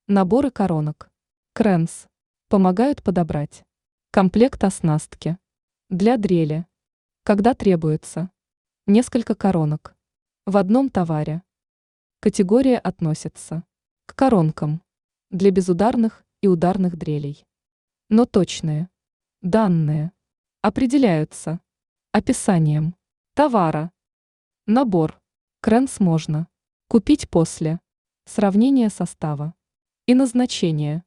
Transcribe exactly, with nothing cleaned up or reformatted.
Наборы коронок. Кренс. Помогают подобрать. Комплект оснастки. Для дрели. Когда требуется. Несколько коронок. В одном товаре. Категория относится к коронкам для безударных и ударных дрелей. Но точные данные определяются описанием товара. Набор. Кренс можно купить после сравнения состава и назначения.